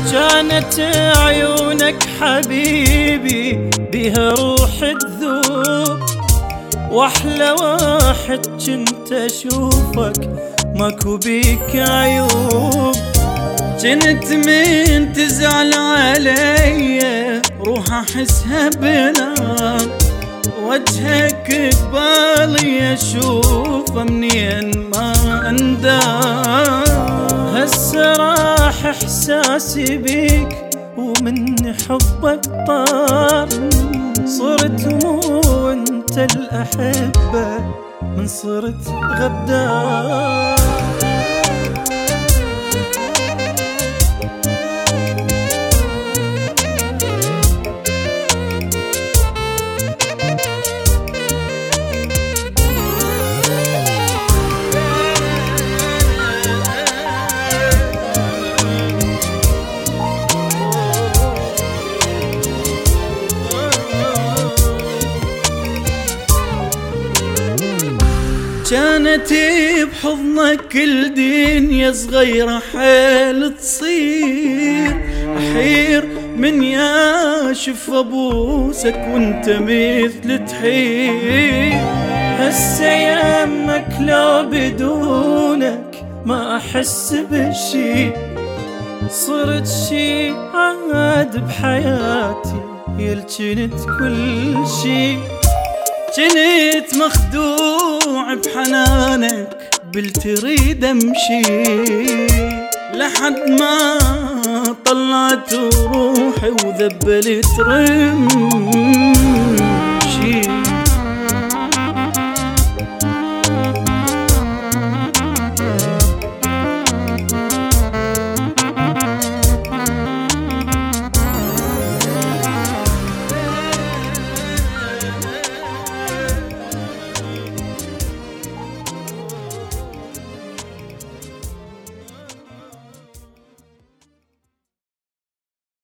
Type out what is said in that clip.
كانت عيونك حبيبي بها روح تذوب، واحلى واحد كنت اشوفك ماكو بيك عيوب. كنت من تزعل علي روح احسها بنار، وجهك قبالي اشوفه منين ما اندار. هسه راح احساسي بيك ومن حبك طار، صرت مو انت الاحبه من صرت غدار. كانت بحضنك الدنيا صغيرة حيل تصير، أحير من ياشف أبوسك وانت مثل تحير. هسه يمك لو بدونك ما أحس بشي، صرت شي عاد بحياتي يلجنت كل شي. كنت مخدوع بحنانك بالتريد امشي، لحد ما طلعت روحي وذبلت رمشي.